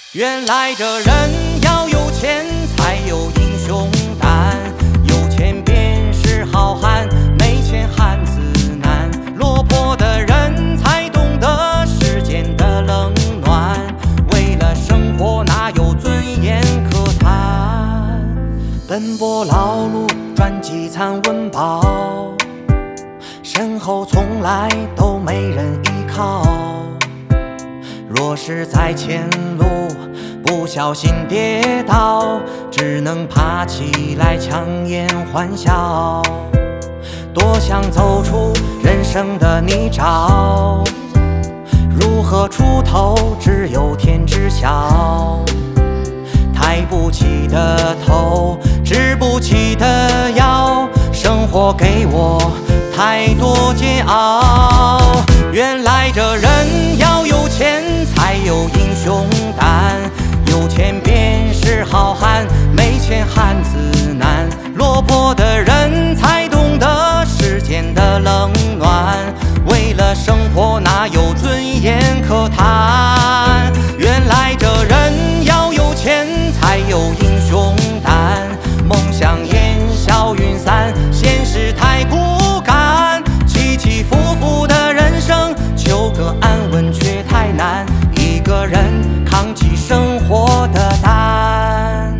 原来这人要有钱才有英雄胆，有钱便是好汉，没钱汉子难。落魄的人才懂得世间的冷暖，为了生活哪有尊严可谈？奔波劳碌赚几餐温饱，身后从来都没人依靠。若是在前路不小心跌倒，只能爬起来强颜欢笑。多想走出人生的泥沼，如何出头只有天知晓。抬不起的头，直不起的腰，生活给我太多煎熬。原来这人要有钱才有英雄胆，有钱便是好汉，没钱汉子难。落魄的人才懂得世间的冷暖，为了生活哪有尊严可谈？原来这人要有钱才有英雄胆，梦想烟消云散，现实太骨感。起起伏伏的人生，求个安稳却太难，一个人扛起生活的担。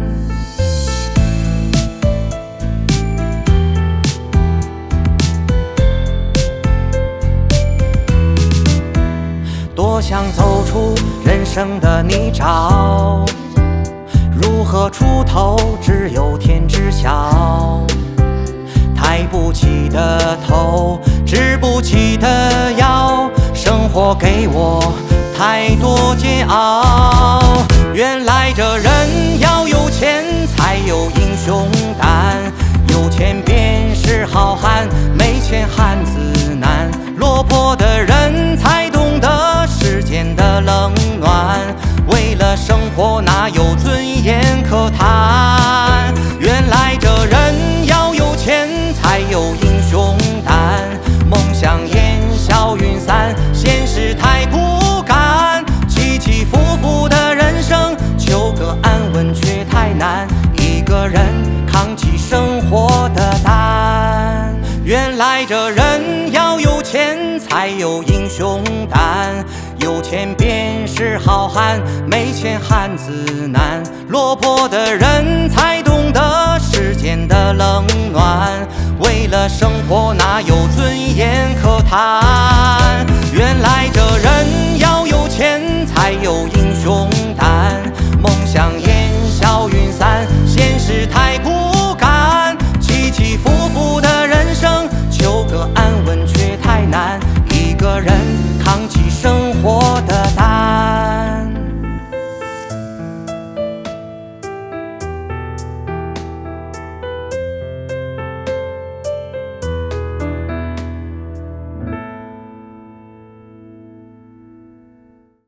多想走出人生的泥沼，如何出头只有天知晓。抬不起的头，直不起的腰，生活给我太多煎熬。原来这人要有钱才有英雄胆，有钱便是好汉，没钱汉子难。落魄的人才懂得世间的冷暖，为了生活哪有尊严可谈？原来这人要有钱才有英雄胆，梦想烟消云散，现实太骨感。起起伏伏的人生，求个安稳却太难，一个人扛起生活的担。原来这人要有钱才有英雄胆，有钱便是好汉，没钱汉子难。落魄的人才懂得世间的冷暖，为了生活哪有尊严可谈？原来这人要有钱才有英雄胆，